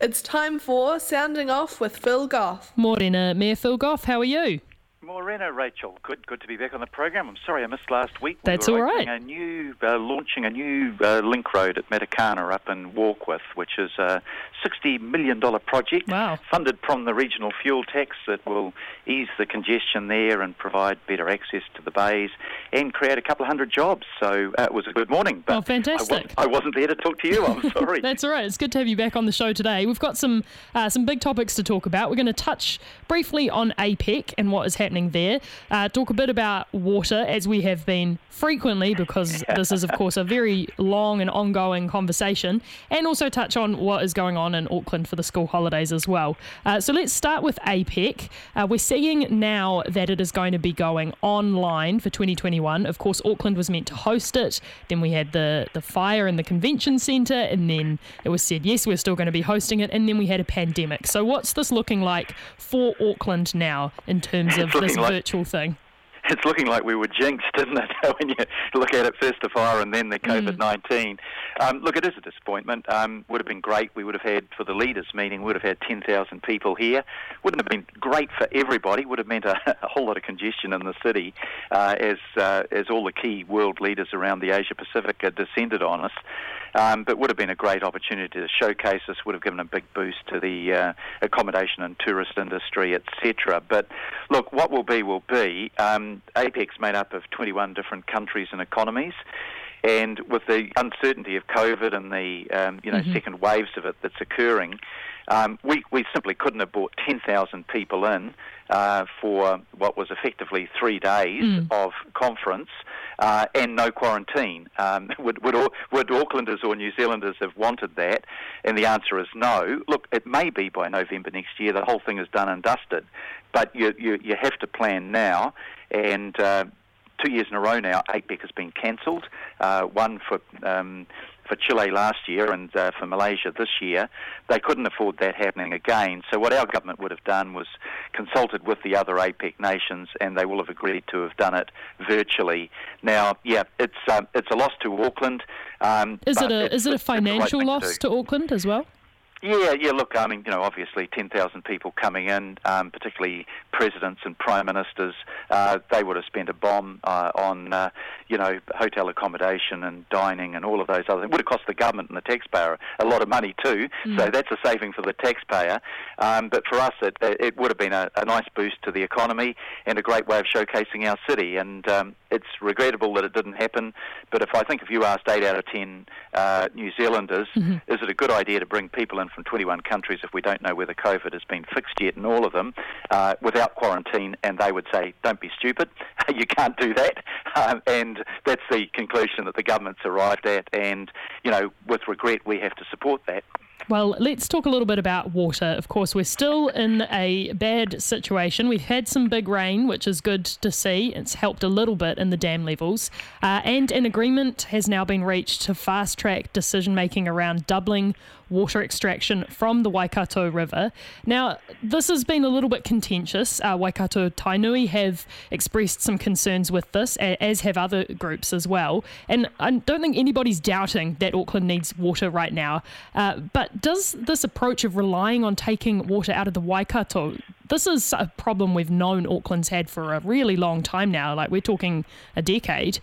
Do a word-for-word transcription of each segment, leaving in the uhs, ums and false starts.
It's time for Sounding Off with Phil Goff. Morena, Mayor Phil Goff, how are you? Morena, Rachel. Good, good to be back on the program. I'm sorry I missed last week. That's we were all right. A new, uh, launching a new uh, link road at Matakana up in Warkworth, which is a sixty million dollars project. Wow. Funded from the regional fuel tax that will ease the congestion there and provide better access to the bays and create a couple of hundred jobs. So uh, it was a good morning. But oh, fantastic. I, was, I wasn't there to talk to you. I'm sorry. That's all right. It's good to have you back on the show today. We've got some uh, some big topics to talk about. We're going to touch briefly on APEC and what is happening there. Uh, talk a bit about water, as we have been frequently, because this is, of course, a very long and ongoing conversation, and also touch on what is going on in Auckland for the school holidays as well. Uh, so let's start with APEC. Uh, we're seeing now that it is going to be going online for twenty twenty-one. Of course, Auckland was meant to host it. Then we had the, the fire in the convention centre, and then it was said, yes, we're still going to be hosting it, and then we had a pandemic. So what's this looking like for Auckland now in terms of this like- virtual thing? It's looking like we were jinxed, isn't it, when you look at it, first the fire and then the COVID nineteen. Mm. Um, look, it is a disappointment. Um, would have been great. We would have had, for the leaders' meeting, we would have had ten thousand people here. Wouldn't have been great for everybody. Would have meant a, a whole lot of congestion in the city uh, as uh, as all the key world leaders around the Asia-Pacific had descended on us. Um, but would have been a great opportunity to showcase us, would have given a big boost to the uh, accommodation and tourist industry, et cetera. But look, what will be will be. Um, APEC's made up of twenty-one different countries and economies, and with the uncertainty of COVID and the um, you know mm-hmm. second waves of it that's occurring, um, we, we simply couldn't have brought ten thousand people in uh, for what was effectively three days mm. of conference. Uh, and no quarantine. Um, would, would, would Aucklanders or New Zealanders have wanted that? And the answer is no. Look, it may be by November next year the whole thing is done and dusted, but you you, you have to plan now. And uh, two years in a row now, APEC has been cancelled. Uh, one for um, for Chile last year and uh, for Malaysia this year. They couldn't afford that happening again. So what our government would have done was consulted with the other APEC nations, and they will have agreed to have done it virtually. Now, yeah, it's um, it's a loss to Auckland. Um, is it a is it a financial right loss to, to Auckland as well? Yeah, yeah. Look, I mean, you know, obviously ten thousand people coming in, um, particularly presidents and prime ministers, uh, they would have spent a bomb uh, on, uh, you know, hotel accommodation and dining and all of those other things. It would have cost the government and the taxpayer a lot of money too, mm. so that's a saving for the taxpayer. Um, but for us, it, it would have been a, a nice boost to the economy and a great way of showcasing our city. And um, it's regrettable that it didn't happen, but if I think if you asked eight out of ten uh, New Zealanders, mm-hmm. is it a good idea to bring people in from twenty-one countries if we don't know whether COVID has been fixed yet in all of them, uh, without quarantine, and they would say, don't be stupid, you can't do that. Um, and that's the conclusion that the government's arrived at, and, you know, with regret, we have to support that. Well, let's talk a little bit about water. Of course, we're still in a bad situation. We've had some big rain, which is good to see. It's helped a little bit in the dam levels. Uh, and an agreement has now been reached to fast-track decision-making around doubling water extraction from the Waikato River. Now, this has been a little bit contentious. Uh, Waikato Tainui have expressed some concerns with this, as have other groups as well. And I don't think anybody's doubting that Auckland needs water right now. Uh, but does this approach of relying on taking water out of the Waikato, this is a problem we've known Auckland's had for a really long time now, like we're talking a decade.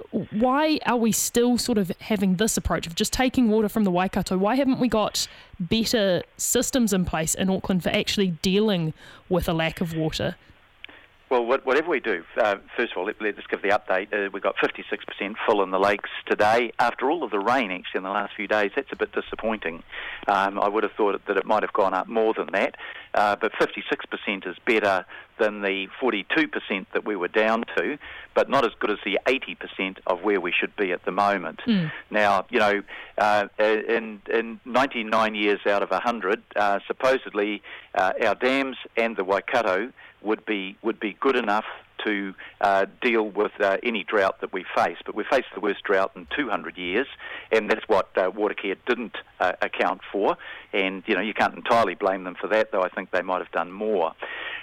Why are we still sort of having this approach of just taking water from the Waikato? Why haven't we got better systems in place in Auckland for actually dealing with a lack of water? Well, whatever we do, uh, first of all, let, let's give the update. Uh, we've got fifty-six percent full in the lakes today. After all of the rain, actually, in the last few days, that's a bit disappointing. Um, I would have thought that it might have gone up more than that, uh, but fifty-six percent is better than the forty-two percent that we were down to, but not as good as the eighty percent of where we should be at the moment. Mm. Now, you know, uh, in, in ninety-nine years out of one hundred, uh, supposedly uh, our dams and the Waikato would be would be good enough to uh, deal with uh, any drought that we face. But we faced the worst drought in two hundred years, and that's what uh, Watercare didn't uh, account for. And, you know, you can't entirely blame them for that, though I think they might have done more.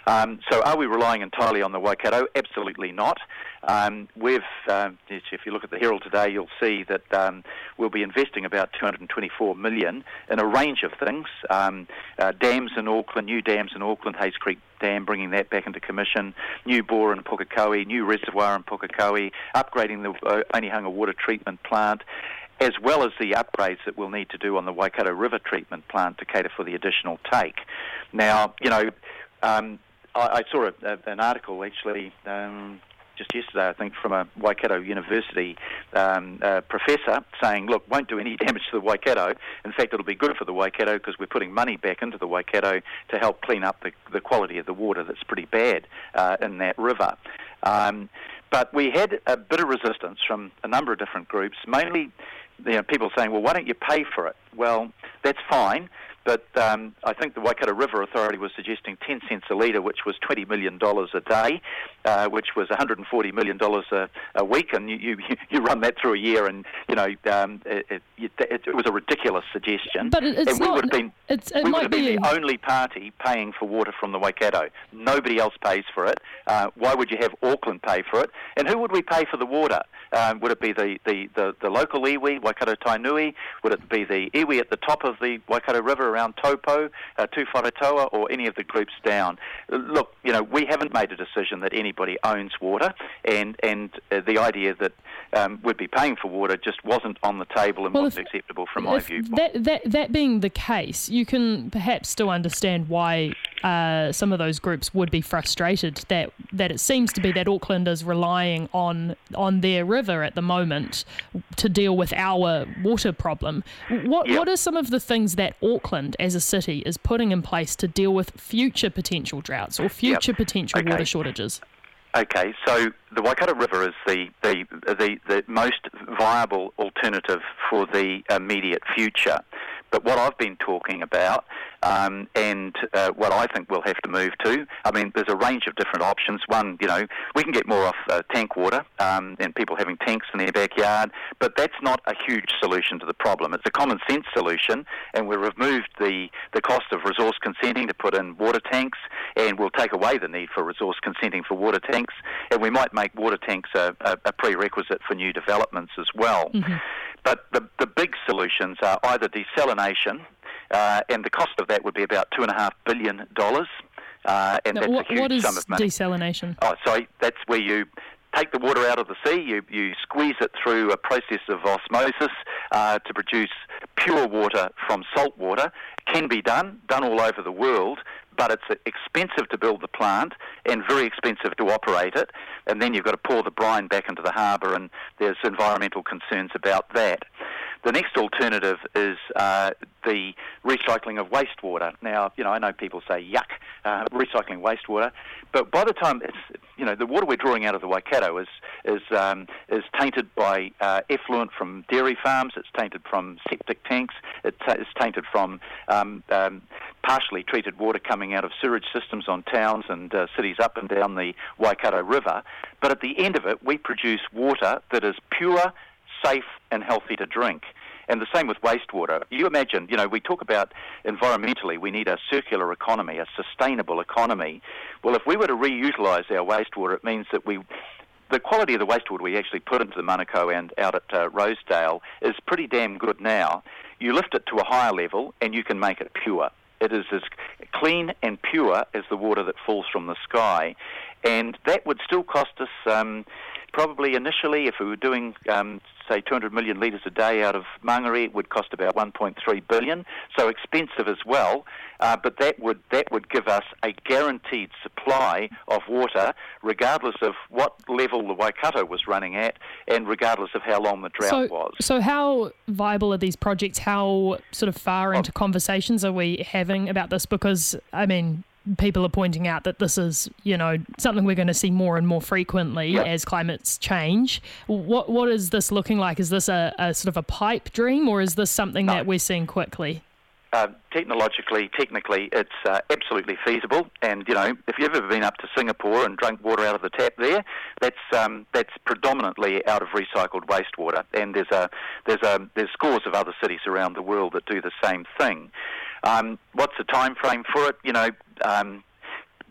Um, so are we relying entirely on the Waikato? Absolutely not. Um, we've, um, if you look at the Herald today, you'll see that um, we'll be investing about two hundred twenty-four million dollars in a range of things. Um, uh, dams in Auckland, new dams in Auckland, Hayes Creek Dam, bringing that back into commission, new bore in Pukekohe, new reservoir in Pukekohe, upgrading the uh, Onehunga water treatment plant, as well as the upgrades that we'll need to do on the Waikato River treatment plant to cater for the additional take. Now, you know, um, I, I saw a, a, an article actually um, just yesterday, I think, from a Waikato University um, uh, professor saying, look, won't do any damage to the Waikato. In fact, it'll be good for the Waikato because we're putting money back into the Waikato to help clean up the, the quality of the water that's pretty bad uh, in that river. Um, but we had a bit of resistance from a number of different groups, mainly you know, people saying, well, why don't you pay for it? Well, that's fine. But um, I think the Waikato River Authority was suggesting ten cents a litre, which was twenty million dollars a day, uh, which was one hundred forty million dollars a, a week. And you, you you run that through a year, and you know um, it, it, it, it was a ridiculous suggestion. But it's and we not. Would have been, it's, it we might would have been be the only party paying for water from the Waikato. Nobody else pays for it. Uh, why would you have Auckland pay for it? And who would we pay for the water? Um, would it be the, the, the, the local iwi, Waikato Tainui? Would it be the iwi at the top of the Waikato River around Taupo, uh, Tūwharetoa, or any of the groups down? Look, you know, we haven't made a decision that anybody owns water, and, and uh, the idea that um, we'd be paying for water just wasn't on the table and well, wasn't if, acceptable from my viewpoint. That, that, that being the case, you can perhaps still understand why uh, some of those groups would be frustrated that, that it seems to be that Auckland is relying on, on their river at the moment to deal with our water problem. What yep. what are some of the things that Auckland as a city is putting in place to deal with future potential droughts or future yep. potential okay. water shortages? Okay, so the Waikato River is the, the, the, the most viable alternative for the immediate future. But what I've been talking about, um, and uh, what I think we'll have to move to, I mean, there's a range of different options. One, you know, we can get more off uh, tank water um, and people having tanks in their backyard, but that's not a huge solution to the problem. It's a common sense solution, and we've removed the, the cost of resource consenting to put in water tanks, and we'll take away the need for resource consenting for water tanks, and we might make water tanks a, a, a prerequisite for new developments as well. Mm-hmm. But the, the big solutions are either desalination, uh, and the cost of that would be about two point five billion dollars, uh, and now, that's what, a huge what is sum of money. Desalination? Oh, sorry, that's where you take the water out of the sea, you, you squeeze it through a process of osmosis uh, to produce pure water from salt water. It can be done, done all over the world, but it's expensive to build the plant and very expensive to operate it, and then you've got to pour the brine back into the harbour, and there's environmental concerns about that. The next alternative is uh, the recycling of wastewater. Now, you know, I know people say, yuck, uh, recycling wastewater, but by the time it's, you know, the water we're drawing out of the Waikato is is um, is tainted by uh, effluent from dairy farms, it's tainted from septic tanks, it's, it's tainted from um, um, partially treated water coming out of sewage systems on towns and uh, cities up and down the Waikato River. But at the end of it, we produce water that is pure, safe and healthy to drink. And the same with wastewater. You imagine, you know, we talk about environmentally, we need a circular economy, a sustainable economy. Well, if we were to reutilise our wastewater, it means that we, the quality of the wastewater we actually put into the Manukau and out at uh, Rosedale is pretty damn good now. You lift it to a higher level and you can make it pure. It is as clean and pure as the water that falls from the sky. And that would still cost us um, probably initially, if we were doing, um, say, two hundred million litres a day out of Mangere, it would cost about one point three billion dollars, so expensive as well. Uh, but that would that would give us a guaranteed supply of water, regardless of what level the Waikato was running at, and regardless of how long the drought so, was. So, how viable are these projects? How sort of far into oh. conversations are we having about this? Because, I mean, people are pointing out that this is, you know, something we're going to see more and more frequently yep. as climates change. What what is this looking like? Is this a, a sort of a pipe dream, or is this something no. that we're seeing quickly? Uh, technologically, technically, it's uh, absolutely feasible. And, you know, if you've ever been up to Singapore and drunk water out of the tap there, that's um, that's predominantly out of recycled wastewater. And there's a there's a there's scores of other cities around the world that do the same thing. Um, what's the time frame for it? You know, um,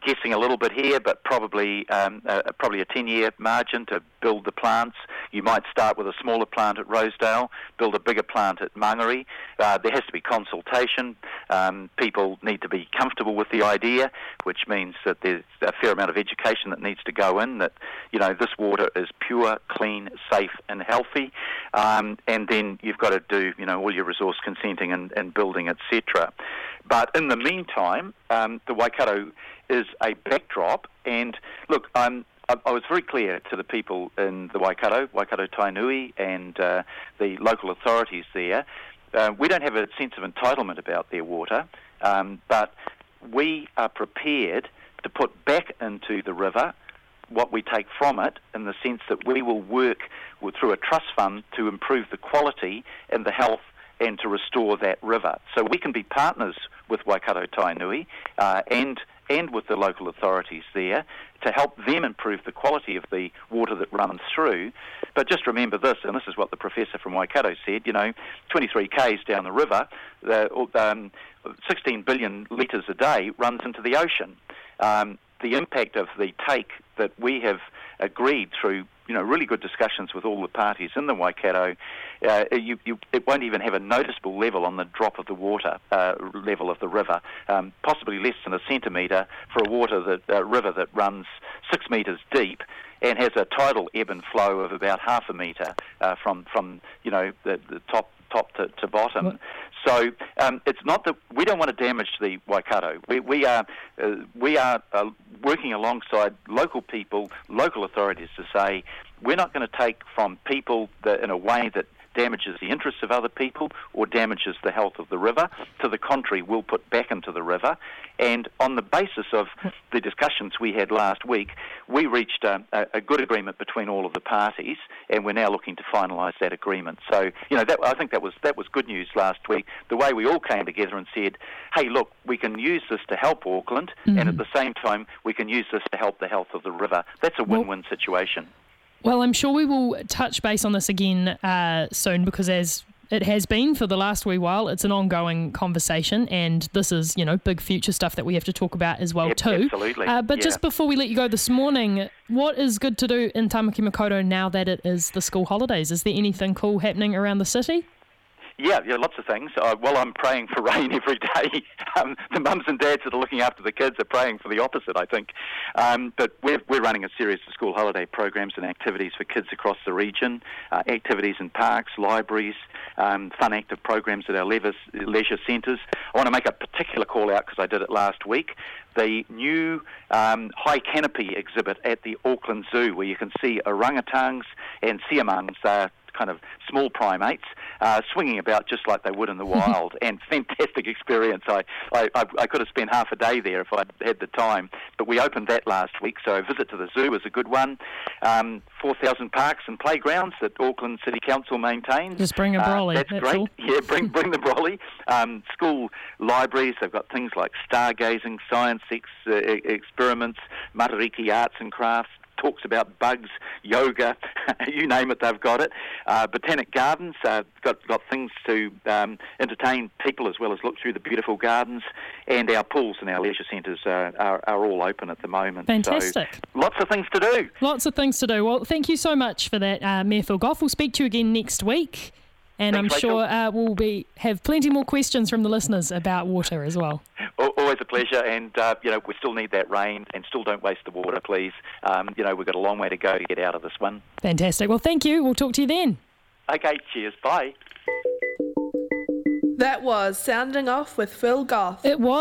guessing a little bit here, but probably um, uh, probably a ten-year margin to build the plants. You might start with a smaller plant at Rosedale, build a bigger plant at Mangere. Uh, there has to be consultation. Um, people need to be comfortable with the idea, which means that there's a fair amount of education that needs to go in, that, you know, this water is pure, clean, safe and healthy. Um, and then you've got to do, you know, all your resource consenting and, and building, et cetera. But in the meantime, um, the Waikato is a backdrop. And look, um, I, I was very clear to the people in the Waikato, Waikato Tainui, and uh, the local authorities there. Uh, we don't have a sense of entitlement about their water, um, but we are prepared to put back into the river what we take from it, in the sense that we will work with, through a trust fund to improve the quality and the health and to restore that river. So we can be partners with Waikato Tainui uh, and and with the local authorities there to help them improve the quality of the water that runs through. But just remember this, and this is what the professor from Waikato said, you know, twenty-three kays down the river, the, um, sixteen billion litres a day runs into the ocean. Um, the impact of the take that we have agreed through, you know, really good discussions with all the parties in the Waikato, uh, you, you, it won't even have a noticeable level on the drop of the water uh, level of the river, um, possibly less than a centimetre for a water that uh, river that runs six metres deep and has a tidal ebb and flow of about half a metre uh, from from you know the, the top top to, to bottom. What? So um, it's not that we don't want to damage the Waikato. We, we are uh, we are uh, working alongside local people, local authorities to say we're not going to take from people that, in a way that damages the interests of other people or damages the health of the river. To the contrary, we'll put back into the river. And on the basis of the discussions we had last week, we reached a, a good agreement between all of the parties, and we're now looking to finalise that agreement. So, you know, that, I think that was that was good news last week, the way we all came together and said, hey, look, we can use this to help Auckland, mm-hmm. and at the same time, we can use this to help the health of the river. That's a win-win well, situation. Well, I'm sure we will touch base on this again uh, soon, because as it has been for the last wee while, it's an ongoing conversation, and this is, you know, big future stuff that we have to talk about as well, yep, too. Absolutely. Uh, but yeah. just before we let you go this morning, what is good to do in Tamaki Makaurau now that it is the school holidays? Is there anything cool happening around the city? Yeah, yeah, lots of things. Uh, well, I'm praying for rain every day. Um, the mums and dads that are looking after the kids are praying for the opposite, I think. Um, but we're, we're running a series of school holiday programs and activities for kids across the region, uh, activities in parks, libraries, um, fun active programs at our leisure, leisure centres. I want to make a particular call out, because I did it last week, the new um, high canopy exhibit at the Auckland Zoo, where you can see orangutans and siamangs, uh, kind of small primates, uh, swinging about just like they would in the wild, and fantastic experience. I, I, I could have spent half a day there if I'd had the time, but we opened that last week, so a visit to the zoo is a good one. Um, four thousand parks and playgrounds that Auckland City Council maintains. Just bring a brolly. Uh, that's, that's great. All. Yeah, bring bring the brolly. Um, school libraries, they've got things like stargazing, science ex, uh, experiments, Matariki arts and crafts, talks about bugs, yoga, you name it, they've got it. Uh, Botanic Gardens, uh, got got things to um, entertain people as well as look through the beautiful gardens, and our pools and our leisure centres uh, are, are all open at the moment. Fantastic. So, lots of things to do. Lots of things to do. Well, thank you so much for that, uh, Mayor Phil Goff. We'll speak to you again next week. And Thanks, I'm Rachel. sure uh, we'll be have plenty more questions from the listeners about water as well. Always a pleasure, and uh, you know, we still need that rain, and still don't waste the water, please. Um, you know, we've got a long way to go to get out of this one. Fantastic. Well, thank you. We'll talk to you then. Okay, cheers. Bye. That was Sounding Off with Phil Goff. It was.